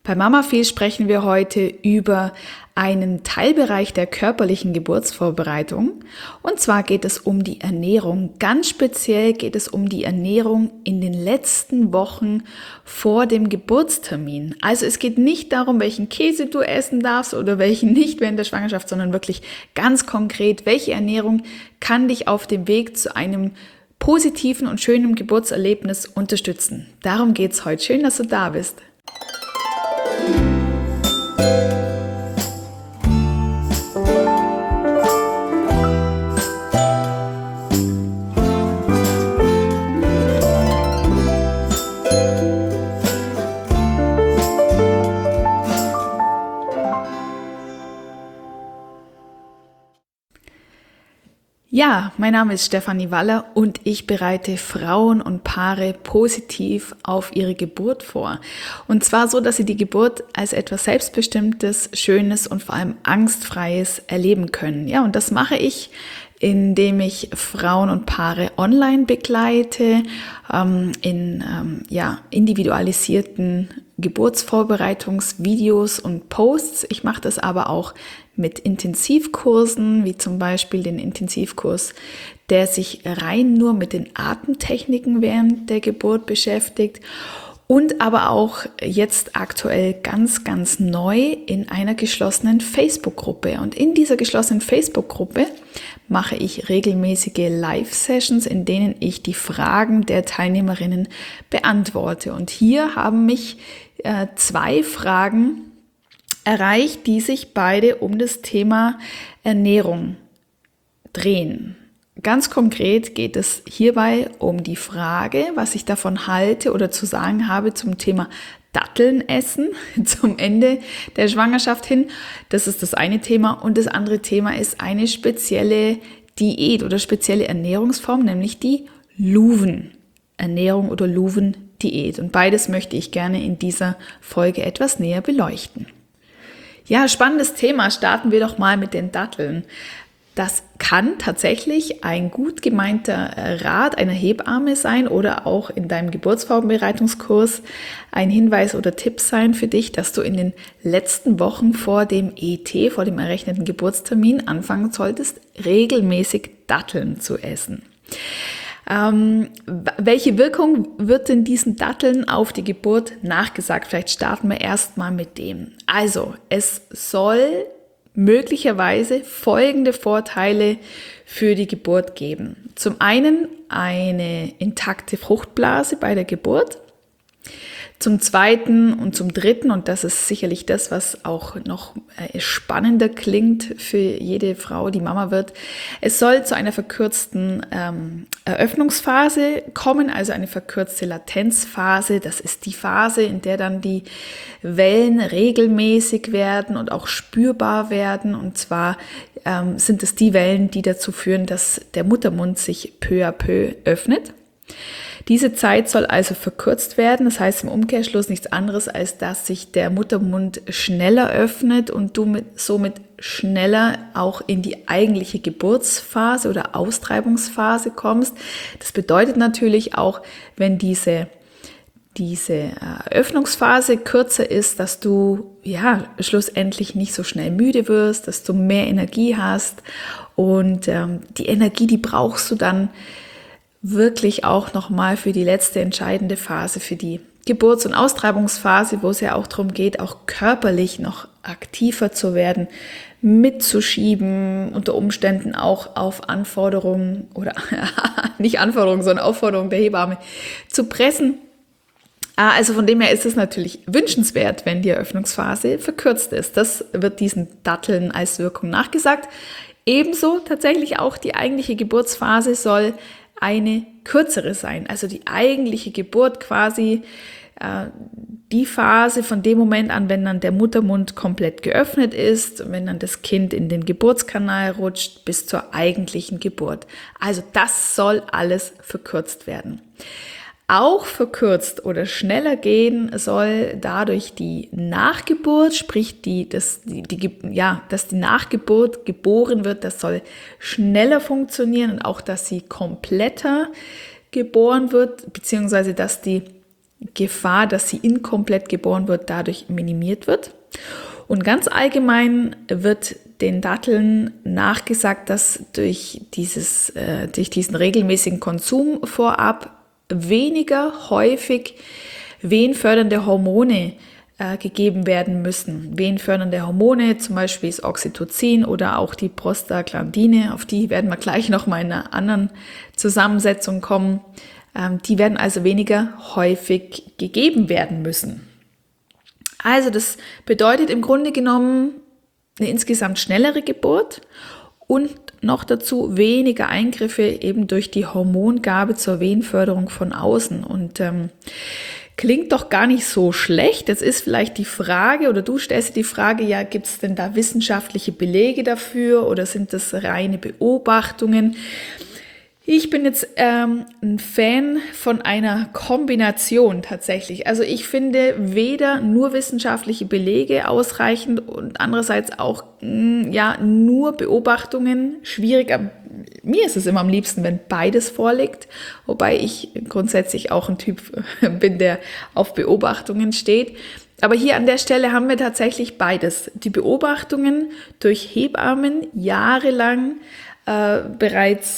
Bei Mama Viel sprechen wir heute über einen Teilbereich der körperlichen Geburtsvorbereitung. Und zwar geht es um die Ernährung. Ganz speziell geht es um die Ernährung in den letzten Wochen vor dem Geburtstermin. Also es geht nicht darum, welchen Käse du essen darfst oder welchen nicht während der Schwangerschaft, sondern wirklich ganz konkret, welche Ernährung kann dich auf dem Weg zu einem positiven und schönen Geburtserlebnis unterstützen. Darum geht's heute. Schön, dass du da bist. Ja, mein Name ist Stefanie Waller und ich bereite Frauen und Paare positiv auf ihre Geburt vor. Und zwar so, dass sie die Geburt als etwas Selbstbestimmtes, Schönes und vor allem Angstfreies erleben können. Ja, und das mache ich, indem ich Frauen und Paare online begleite, in individualisierten Geburtsvorbereitungsvideos und Posts. Ich mache das aber auch mit Intensivkursen, wie zum Beispiel den Intensivkurs, der sich rein nur mit den Atemtechniken während der Geburt beschäftigt. Und aber auch jetzt aktuell ganz, ganz neu in einer geschlossenen Facebook-Gruppe. Und in dieser geschlossenen Facebook-Gruppe mache ich regelmäßige Live-Sessions, in denen ich die Fragen der Teilnehmerinnen beantworte. Und hier haben mich 2 Fragen erreicht, die sich beide um das Thema Ernährung drehen. Ganz konkret geht es hierbei um die Frage, was ich davon halte oder zu sagen habe zum Thema Datteln essen zum Ende der Schwangerschaft hin. Das ist das eine Thema. Und das andere Thema ist eine spezielle Diät oder spezielle Ernährungsform, nämlich die Luven-Ernährung oder Luven-Diät. Und beides möchte ich gerne in dieser Folge etwas näher beleuchten. Ja, spannendes Thema. Starten wir doch mal mit den Datteln. Das kann tatsächlich ein gut gemeinter Rat einer Hebamme sein oder auch in deinem Geburtsvorbereitungskurs ein Hinweis oder Tipp sein für dich, dass du in den letzten Wochen vor dem ET, vor dem errechneten Geburtstermin, anfangen solltest, regelmäßig Datteln zu essen. Welche Wirkung wird denn diesen Datteln auf die Geburt nachgesagt? Vielleicht starten wir erstmal mit dem. Also, es soll möglicherweise folgende Vorteile für die Geburt geben. Zum einen eine intakte Fruchtblase bei der Geburt. Zum zweiten und zum dritten, und das ist sicherlich das, was auch noch spannender klingt für jede Frau, die Mama wird, es soll zu einer verkürzten Eröffnungsphase kommen, also eine verkürzte Latenzphase. Das ist die Phase, in der dann die Wellen regelmäßig werden und auch spürbar werden. Und zwar sind es die Wellen, die dazu führen, dass der Muttermund sich peu à peu öffnet. Diese Zeit soll also verkürzt werden, das heißt im Umkehrschluss nichts anderes, als dass sich der Muttermund schneller öffnet und du somit schneller auch in die eigentliche Geburtsphase oder Austreibungsphase kommst. Das bedeutet natürlich auch, wenn diese Öffnungsphase kürzer ist, dass du schlussendlich nicht so schnell müde wirst, dass du mehr Energie hast und die Energie, die brauchst du dann wirklich auch nochmal für die letzte entscheidende Phase, für die Geburts- und Austreibungsphase, wo es ja auch darum geht, auch körperlich noch aktiver zu werden, mitzuschieben, unter Umständen auch auf Anforderungen oder nicht Anforderungen, sondern Aufforderungen der Hebamme zu pressen. Also von dem her ist es natürlich wünschenswert, wenn die Eröffnungsphase verkürzt ist. Das wird diesen Datteln als Wirkung nachgesagt. Ebenso tatsächlich auch die eigentliche Geburtsphase soll eine kürzere sein. Also die eigentliche Geburt quasi die Phase von dem Moment an, wenn dann der Muttermund komplett geöffnet ist, wenn dann das Kind in den Geburtskanal rutscht, bis zur eigentlichen Geburt. Also das soll alles verkürzt werden. Auch verkürzt oder schneller gehen soll dadurch die Nachgeburt, sprich dass die Nachgeburt geboren wird, das soll schneller funktionieren und auch, dass sie kompletter geboren wird, beziehungsweise dass die Gefahr, dass sie inkomplett geboren wird, dadurch minimiert wird. Und ganz allgemein wird den Datteln nachgesagt, dass durch diesen regelmäßigen Konsum vorab weniger häufig wehenfördernde Hormone gegeben werden müssen. Wehenfördernde Hormone, zum Beispiel das Oxytocin oder auch die Prostaglandine, auf die werden wir gleich noch mal in einer anderen Zusammensetzung kommen. Die werden also weniger häufig gegeben werden müssen. Also das bedeutet im Grunde genommen eine insgesamt schnellere Geburt und noch dazu weniger Eingriffe eben durch die Hormongabe zur Wehenförderung von außen. Und klingt doch gar nicht so schlecht. Jetzt ist vielleicht die Frage, oder du stellst dir die Frage, ja, gibt es denn da wissenschaftliche Belege dafür oder sind das reine Beobachtungen? Ich bin jetzt ein Fan von einer Kombination tatsächlich. Also ich finde weder nur wissenschaftliche Belege ausreichend und andererseits auch nur Beobachtungen schwierig. Mir ist es immer am liebsten, wenn beides vorliegt, wobei ich grundsätzlich auch ein Typ bin, der auf Beobachtungen steht. Aber hier an der Stelle haben wir tatsächlich beides. Die Beobachtungen durch Hebammen jahrelang bereits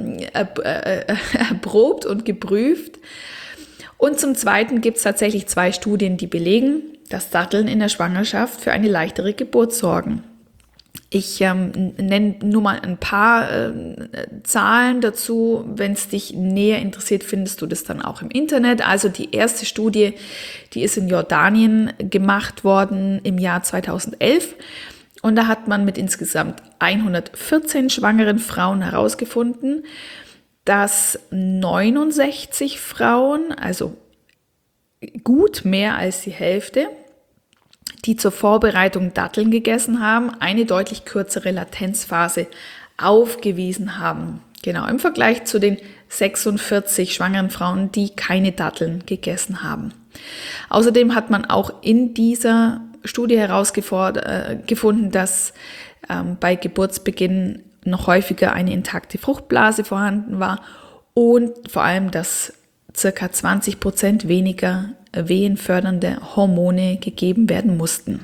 erprobt und geprüft. Und zum Zweiten gibt es tatsächlich 2 Studien, die belegen, dass Datteln in der Schwangerschaft für eine leichtere Geburt sorgen. Ich nenne nur mal ein paar Zahlen dazu. Wenn es dich näher interessiert, findest du das dann auch im Internet. Also die erste Studie, die ist in Jordanien gemacht worden im Jahr 2011. Und da hat man mit insgesamt 114 schwangeren Frauen herausgefunden, dass 69 Frauen, also gut mehr als die Hälfte, die zur Vorbereitung Datteln gegessen haben, eine deutlich kürzere Latenzphase aufgewiesen haben. Genau, im Vergleich zu den 46 schwangeren Frauen, die keine Datteln gegessen haben. Außerdem hat man auch in dieser Studie herausgefunden, dass bei Geburtsbeginn noch häufiger eine intakte Fruchtblase vorhanden war und vor allem, dass ca. 20% weniger wehenfördernde Hormone gegeben werden mussten.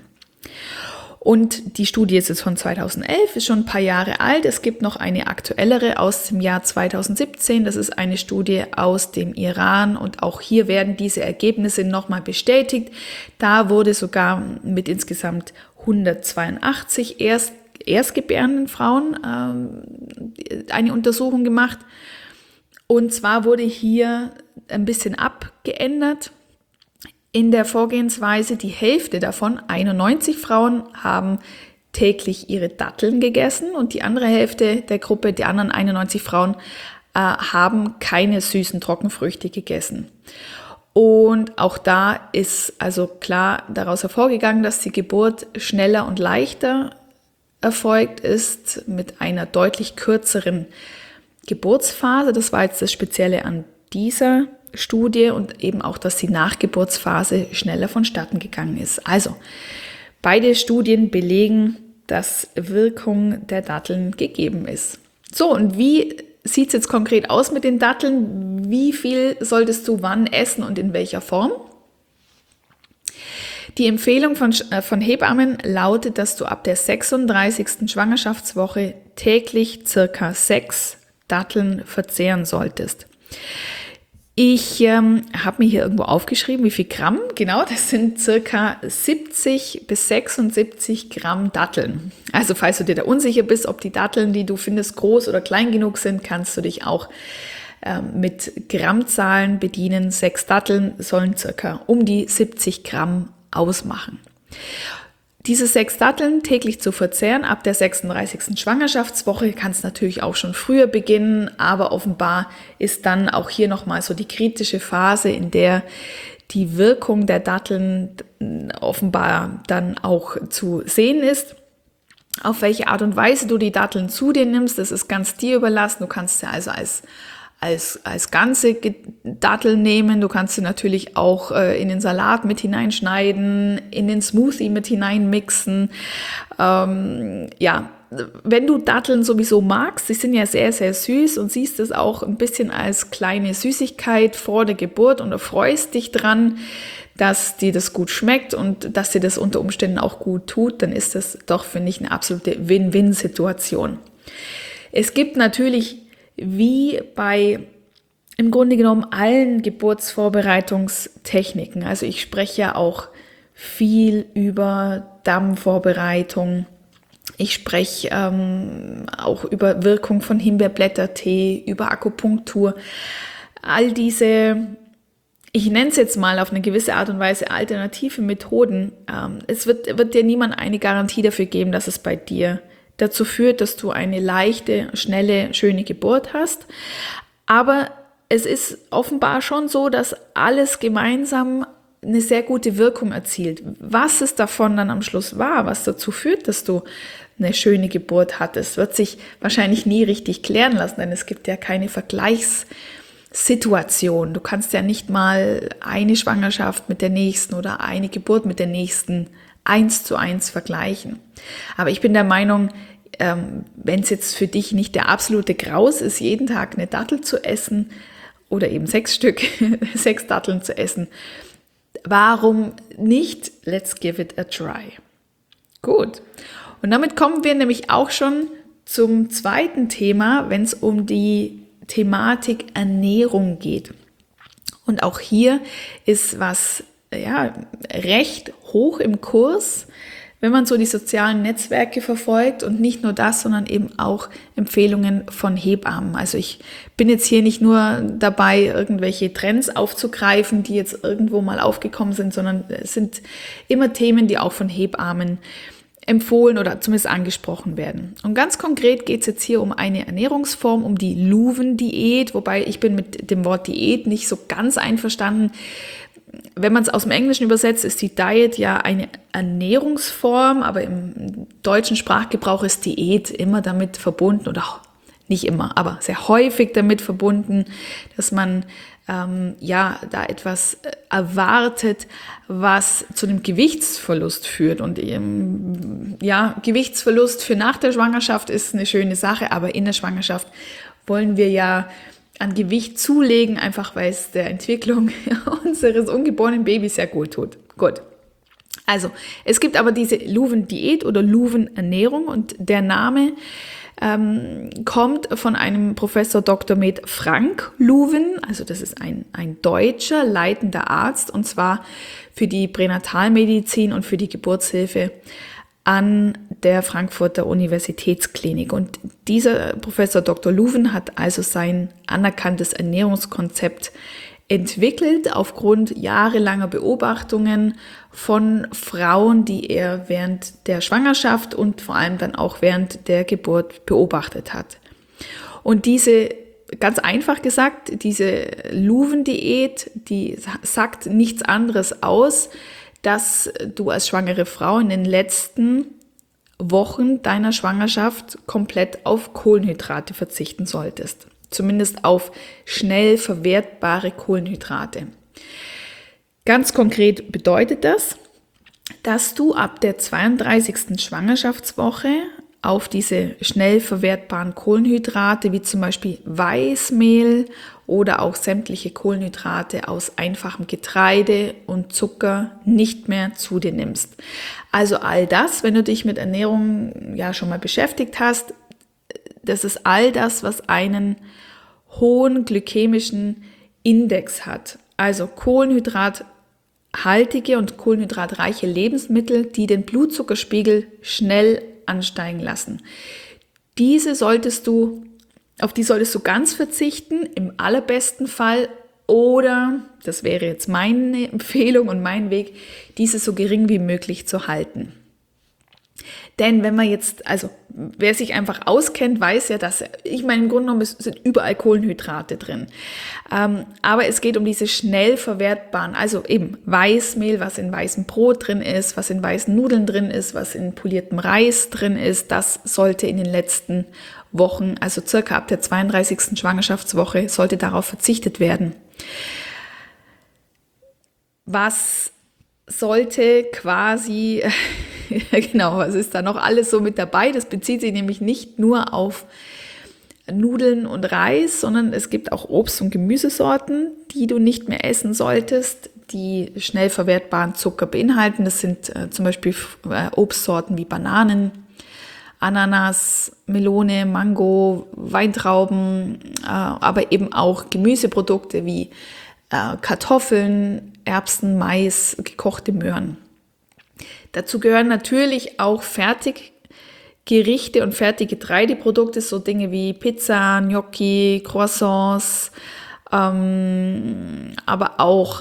Und die Studie ist jetzt von 2011, ist schon ein paar Jahre alt. Es gibt noch eine aktuellere aus dem Jahr 2017. Das ist eine Studie aus dem Iran und auch hier werden diese Ergebnisse nochmal bestätigt. Da wurde sogar mit insgesamt 182 erstgebärenden Frauen eine Untersuchung gemacht. Und zwar wurde hier ein bisschen abgeändert. In der Vorgehensweise, die Hälfte davon, 91 Frauen, haben täglich ihre Datteln gegessen und die andere Hälfte der Gruppe, die anderen 91 Frauen, haben keine süßen Trockenfrüchte gegessen. Und auch da ist also klar daraus hervorgegangen, dass die Geburt schneller und leichter erfolgt ist mit einer deutlich kürzeren Geburtsphase. Das war jetzt das Spezielle an dieser Studie und eben auch, dass die Nachgeburtsphase schneller vonstatten gegangen ist. Also, beide Studien belegen, dass Wirkung der Datteln gegeben ist. So, und wie sieht es jetzt konkret aus mit den Datteln? Wie viel solltest du wann essen und in welcher Form? Die Empfehlung von Hebammen lautet, dass du ab der 36. Schwangerschaftswoche täglich circa 6 Datteln verzehren solltest. Ich habe mir hier irgendwo aufgeschrieben, wie viel Gramm. Genau, das sind circa 70 bis 76 Gramm Datteln. Also falls du dir da unsicher bist, ob die Datteln, die du findest, groß oder klein genug sind, kannst du dich auch mit Grammzahlen bedienen. 6 Datteln sollen circa um die 70 Gramm ausmachen. Diese 6 Datteln täglich zu verzehren ab der 36. Schwangerschaftswoche kannst natürlich auch schon früher beginnen, aber offenbar ist dann auch hier nochmal so die kritische Phase, in der die Wirkung der Datteln offenbar dann auch zu sehen ist. Auf welche Art und Weise du die Datteln zu dir nimmst, das ist ganz dir überlassen. Du kannst sie also als ganze Dattel nehmen. Du kannst sie natürlich auch in den Salat mit hineinschneiden, in den Smoothie mit hineinmixen. wenn du Datteln sowieso magst, die sind ja sehr, sehr süß und siehst es auch ein bisschen als kleine Süßigkeit vor der Geburt und erfreust dich dran, dass dir das gut schmeckt und dass dir das unter Umständen auch gut tut, dann ist das doch, finde ich, eine absolute Win-Win-Situation. Es gibt natürlich, wie bei im Grunde genommen allen Geburtsvorbereitungstechniken, also ich spreche ja auch viel über Dammvorbereitung, ich spreche auch über Wirkung von Himbeerblättertee, über Akupunktur, all diese, ich nenne es jetzt mal auf eine gewisse Art und Weise alternative Methoden. Es wird dir niemand eine Garantie dafür geben, dass es bei dir dazu führt, dass du eine leichte, schnelle, schöne Geburt hast. Aber es ist offenbar schon so, dass alles gemeinsam eine sehr gute Wirkung erzielt. Was es davon dann am Schluss war, was dazu führt, dass du eine schöne Geburt hattest, wird sich wahrscheinlich nie richtig klären lassen, denn es gibt ja keine Vergleichssituation. Du kannst ja nicht mal eine Schwangerschaft mit der nächsten oder eine Geburt mit der nächsten 1:1 vergleichen. Aber ich bin der Meinung, wenn es jetzt für dich nicht der absolute Graus ist, jeden Tag eine Dattel zu essen oder eben 6 Stück, 6 Datteln zu essen, warum nicht? Let's give it a try. Gut. Und damit kommen wir nämlich auch schon zum zweiten Thema, wenn es um die Thematik Ernährung geht. Und auch hier ist was recht hoch im Kurs, wenn man so die sozialen Netzwerke verfolgt und nicht nur das, sondern eben auch Empfehlungen von Hebammen. Also ich bin jetzt hier nicht nur dabei, irgendwelche Trends aufzugreifen, die jetzt irgendwo mal aufgekommen sind, sondern es sind immer Themen, die auch von Hebammen empfohlen oder zumindest angesprochen werden. Und ganz konkret geht es jetzt hier um eine Ernährungsform, um die Luven-Diät, wobei ich bin mit dem Wort Diät nicht so ganz einverstanden. Wenn man es aus dem Englischen übersetzt, ist die Diet ja eine Ernährungsform, aber im deutschen Sprachgebrauch ist Diät immer damit verbunden, oder auch nicht immer, aber sehr häufig damit verbunden, dass man da etwas erwartet, was zu einem Gewichtsverlust führt. Und Gewichtsverlust für nach der Schwangerschaft ist eine schöne Sache, aber in der Schwangerschaft wollen wir ja an Gewicht zulegen, einfach weil es der Entwicklung unseres ungeborenen Babys sehr gut tut. Gut. Also, es gibt aber diese Luven-Diät oder Luven-Ernährung und der Name kommt von einem Professor Dr. med. Frank Luven, also das ist ein deutscher leitender Arzt und zwar für die Pränatalmedizin und für die Geburtshilfe an der Frankfurter Universitätsklinik. Und dieser Professor Dr. Luven hat also sein anerkanntes Ernährungskonzept entwickelt aufgrund jahrelanger Beobachtungen von Frauen, die er während der Schwangerschaft und vor allem dann auch während der Geburt beobachtet hat. Und diese, ganz einfach gesagt, diese Luven-Diät, die sagt nichts anderes aus, dass du als schwangere Frau in den letzten Wochen deiner Schwangerschaft komplett auf Kohlenhydrate verzichten solltest. Zumindest auf schnell verwertbare Kohlenhydrate. Ganz konkret bedeutet das, dass du ab der 32. Schwangerschaftswoche auf diese schnell verwertbaren Kohlenhydrate, wie zum Beispiel Weißmehl oder auch sämtliche Kohlenhydrate aus einfachem Getreide und Zucker nicht mehr zu dir nimmst. Also all das, wenn du dich mit Ernährung ja schon mal beschäftigt hast, das ist all das, was einen hohen glykämischen Index hat. Also kohlenhydrathaltige und kohlenhydratreiche Lebensmittel, die den Blutzuckerspiegel schnell ansteigen lassen. Auf die solltest du ganz verzichten, im allerbesten Fall, oder, das wäre jetzt meine Empfehlung und mein Weg, diese so gering wie möglich zu halten. Denn wenn man jetzt, also wer sich einfach auskennt, weiß ja, dass, ich meine, im Grunde genommen sind überall Kohlenhydrate drin. Aber es geht um diese schnell verwertbaren, also eben Weißmehl, was in weißem Brot drin ist, was in weißen Nudeln drin ist, was in poliertem Reis drin ist, das sollte in den letzten Wochen, also circa ab der 32. Schwangerschaftswoche, sollte darauf verzichtet werden. Was sollte quasi Genau, was ist da noch alles so mit dabei? Das bezieht sich nämlich nicht nur auf Nudeln und Reis, sondern es gibt auch Obst- und Gemüsesorten, die du nicht mehr essen solltest, die schnell verwertbaren Zucker beinhalten. Das sind zum Beispiel Obstsorten wie Bananen, Ananas, Melone, Mango, Weintrauben, aber eben auch Gemüseprodukte wie Kartoffeln, Erbsen, Mais, gekochte Möhren. Dazu gehören natürlich auch Fertiggerichte und Fertiggetreideprodukte, so Dinge wie Pizza, Gnocchi, Croissants, aber auch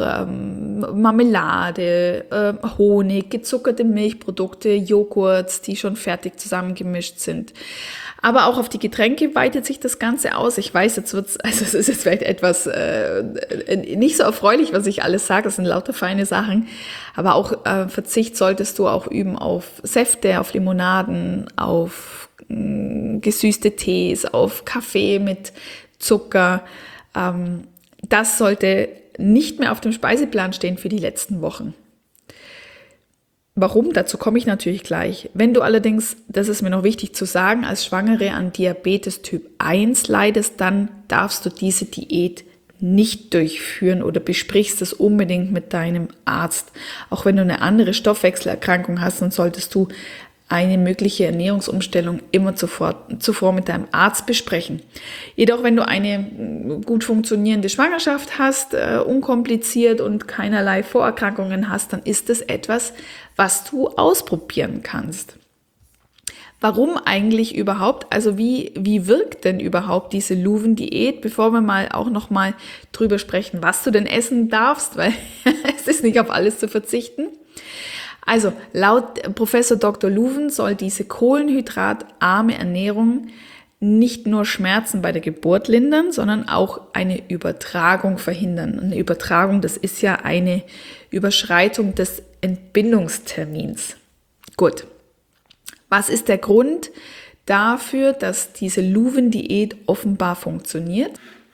Marmelade, Honig, gezuckerte Milchprodukte, Joghurts, die schon fertig zusammengemischt sind. Aber auch auf die Getränke weitet sich das Ganze aus. Ich weiß, es ist jetzt vielleicht etwas nicht so erfreulich, was ich alles sage. Das sind lauter feine Sachen. Aber auch Verzicht solltest du auch üben auf Säfte, auf Limonaden, auf gesüßte Tees, auf Kaffee mit Zucker. Das sollte nicht mehr auf dem Speiseplan stehen für die letzten Wochen. Warum? Dazu komme ich natürlich gleich. Wenn du allerdings, das ist mir noch wichtig zu sagen, als Schwangere an Diabetes Typ 1 leidest, dann darfst du diese Diät nicht durchführen oder besprichst es unbedingt mit deinem Arzt. Auch wenn du eine andere Stoffwechselerkrankung hast, dann solltest du eine mögliche Ernährungsumstellung immer zuvor mit deinem Arzt besprechen. Jedoch, wenn du eine gut funktionierende Schwangerschaft hast, unkompliziert und keinerlei Vorerkrankungen hast, dann ist es etwas, was du ausprobieren kannst. Warum eigentlich überhaupt? Also wie wirkt denn überhaupt diese Luven-Diät? Bevor wir mal auch noch mal drüber sprechen, was du denn essen darfst, weil es ist nicht auf alles zu verzichten. Also laut Professor Dr. Luven soll diese kohlenhydratarme Ernährung nicht nur Schmerzen bei der Geburt lindern, sondern auch eine Übertragung verhindern. Eine Übertragung, das ist ja eine Überschreitung des Entbindungstermins. Gut, was ist der Grund dafür, dass diese Luven-Diät offenbar funktioniert?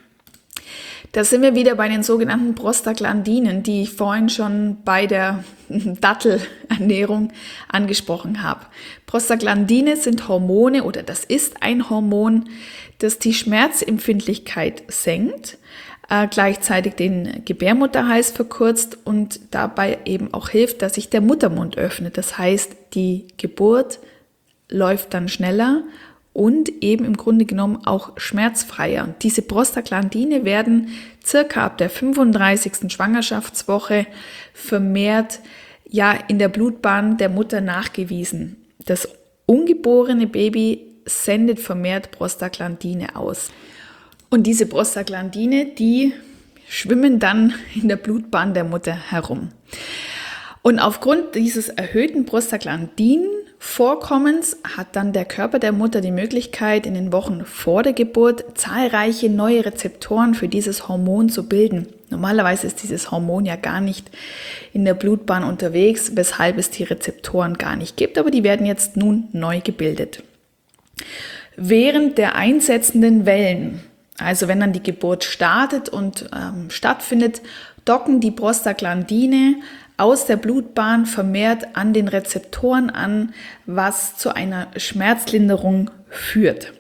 Da sind wir wieder bei den sogenannten Prostaglandinen, die ich vorhin schon bei der Dattelernährung angesprochen habe. Prostaglandine sind Hormone oder das ist ein Hormon, das die Schmerzempfindlichkeit senkt, gleichzeitig den Gebärmutterhals verkürzt und dabei eben auch hilft, dass sich der Muttermund öffnet. Das heißt, die Geburt läuft dann schneller und eben im Grunde genommen auch schmerzfreier. Und diese Prostaglandine werden circa ab der 35. Schwangerschaftswoche vermehrt in der Blutbahn der Mutter nachgewiesen. Das ungeborene Baby sendet vermehrt Prostaglandine aus. Und diese Prostaglandine, die schwimmen dann in der Blutbahn der Mutter herum. Und aufgrund dieses erhöhten Prostaglandin-Vorkommens hat dann der Körper der Mutter die Möglichkeit, in den Wochen vor der Geburt zahlreiche neue Rezeptoren für dieses Hormon zu bilden. Normalerweise ist dieses Hormon ja gar nicht in der Blutbahn unterwegs, weshalb es die Rezeptoren gar nicht gibt, aber die werden jetzt nun neu gebildet. Während der einsetzenden Wellen, also wenn dann die Geburt startet und stattfindet, docken die Prostaglandine aus der Blutbahn vermehrt an den Rezeptoren an, was zu einer Schmerzlinderung führt.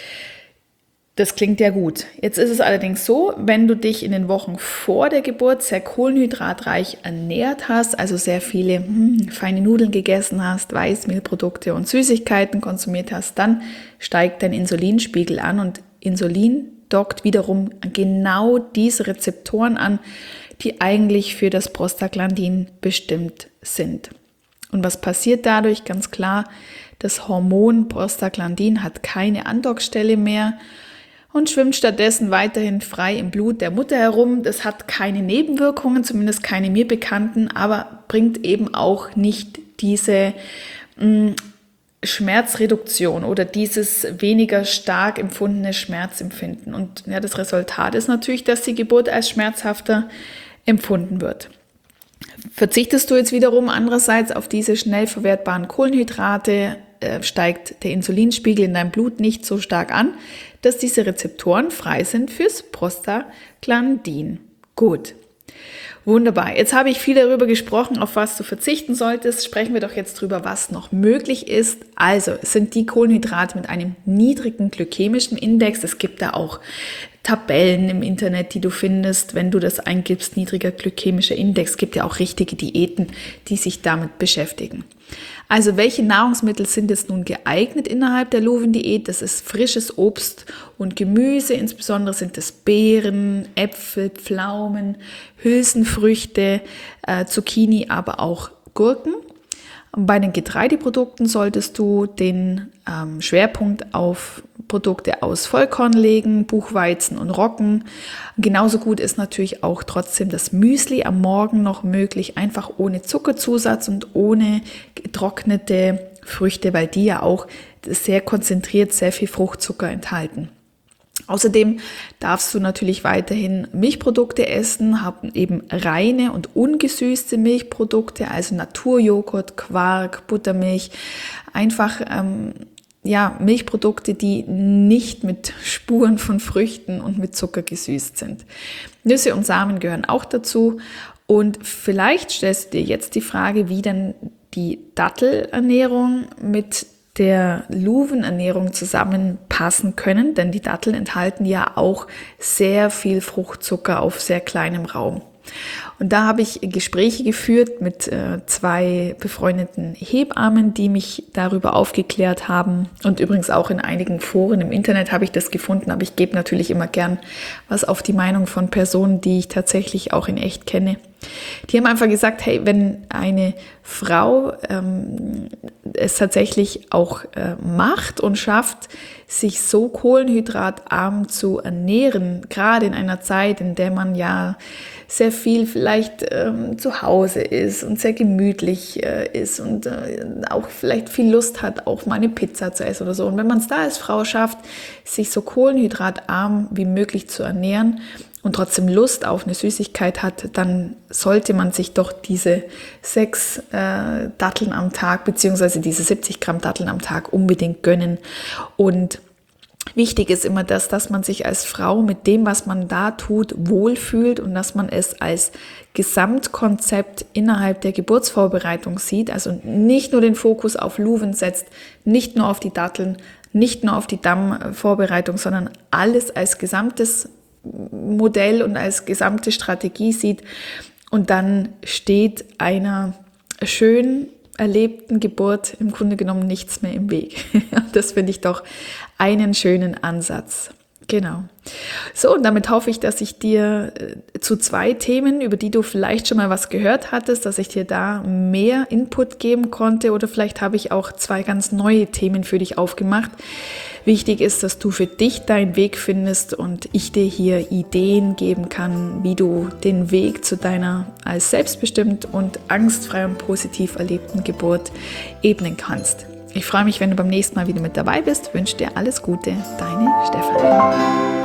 Das klingt ja gut. Jetzt ist es allerdings so, wenn du dich in den Wochen vor der Geburt sehr kohlenhydratreich ernährt hast, also sehr viele feine Nudeln gegessen hast, Weißmehlprodukte und Süßigkeiten konsumiert hast, dann steigt dein Insulinspiegel an und Insulin dockt wiederum genau diese Rezeptoren an, die eigentlich für das Prostaglandin bestimmt sind. Und was passiert dadurch? Ganz klar, das Hormon Prostaglandin hat keine Andockstelle mehr und schwimmt stattdessen weiterhin frei im Blut der Mutter herum. Das hat keine Nebenwirkungen, zumindest keine mir bekannten, aber bringt eben auch nicht diese Schmerzreduktion oder dieses weniger stark empfundene Schmerzempfinden. Und ja, das Resultat ist natürlich, dass die Geburt als schmerzhafter empfunden wird. Verzichtest du jetzt wiederum andererseits auf diese schnell verwertbaren Kohlenhydrate, steigt der Insulinspiegel in deinem Blut nicht so stark an, dass diese Rezeptoren frei sind fürs Prostaglandin. Gut. Wunderbar. Jetzt habe ich viel darüber gesprochen, auf was du verzichten solltest. Sprechen wir doch jetzt drüber, was noch möglich ist. Also, es sind die Kohlenhydrate mit einem niedrigen glykämischen Index. Es gibt da auch Tabellen im Internet, die du findest, wenn du das eingibst, niedriger glykämischer Index. Es gibt ja auch richtige Diäten, die sich damit beschäftigen. Also welche Nahrungsmittel sind jetzt nun geeignet innerhalb der Löwendiät? Das ist frisches Obst und Gemüse, insbesondere sind es Beeren, Äpfel, Pflaumen, Hülsenfrüchte, Zucchini, aber auch Gurken. Bei den Getreideprodukten solltest du den Schwerpunkt auf Produkte aus Vollkorn legen, Buchweizen und Roggen. Genauso gut ist natürlich auch trotzdem das Müsli am Morgen noch möglich, einfach ohne Zuckerzusatz und ohne getrocknete Früchte, weil die ja auch sehr konzentriert sehr viel Fruchtzucker enthalten. Außerdem darfst du natürlich weiterhin Milchprodukte essen, haben eben reine und ungesüßte Milchprodukte, also Naturjoghurt, Quark, Buttermilch, einfach Milchprodukte, die nicht mit Spuren von Früchten und mit Zucker gesüßt sind. Nüsse und Samen gehören auch dazu und vielleicht stellst du dir jetzt die Frage, wie denn die Dattelernährung mit der Löwenernährung zusammenpassen können, denn die Datteln enthalten ja auch sehr viel Fruchtzucker auf sehr kleinem Raum. Und da habe ich Gespräche geführt mit 2 befreundeten Hebammen, die mich darüber aufgeklärt haben. Und übrigens auch in einigen Foren im Internet habe ich das gefunden, aber ich gebe natürlich immer gern was auf die Meinung von Personen, die ich tatsächlich auch in echt kenne. Die haben einfach gesagt, hey, wenn eine Frau es tatsächlich auch macht und schafft, sich so kohlenhydratarm zu ernähren, gerade in einer Zeit, in der man ja sehr viel vielleicht zu Hause ist und sehr gemütlich ist und auch vielleicht viel Lust hat, auch mal eine Pizza zu essen oder so. Und wenn man es da als Frau schafft, sich so kohlenhydratarm wie möglich zu ernähren und trotzdem Lust auf eine Süßigkeit hat, dann sollte man sich doch diese 6 Datteln am Tag beziehungsweise diese 70 Gramm Datteln am Tag unbedingt gönnen. Und wichtig ist immer das, dass man sich als Frau mit dem, was man da tut, wohlfühlt und dass man es als Gesamtkonzept innerhalb der Geburtsvorbereitung sieht. Also nicht nur den Fokus auf Löwen setzt, nicht nur auf die Datteln, nicht nur auf die Dammvorbereitung, sondern alles als gesamtes Modell und als gesamte Strategie sieht. Und dann steht einer schön erlebten Geburt im Grunde genommen nichts mehr im Weg. Das finde ich doch einen schönen Ansatz. Genau. So, und damit hoffe ich, dass ich dir zu 2 Themen, über die du vielleicht schon mal was gehört hattest, dass ich dir da mehr Input geben konnte oder vielleicht habe ich auch 2 ganz neue Themen für dich aufgemacht. Wichtig ist, dass du für dich deinen Weg findest und ich dir hier Ideen geben kann, wie du den Weg zu deiner als selbstbestimmt und angstfrei und positiv erlebten Geburt ebnen kannst. Ich freue mich, wenn du beim nächsten Mal wieder mit dabei bist. Ich wünsche dir alles Gute, deine Stefanie.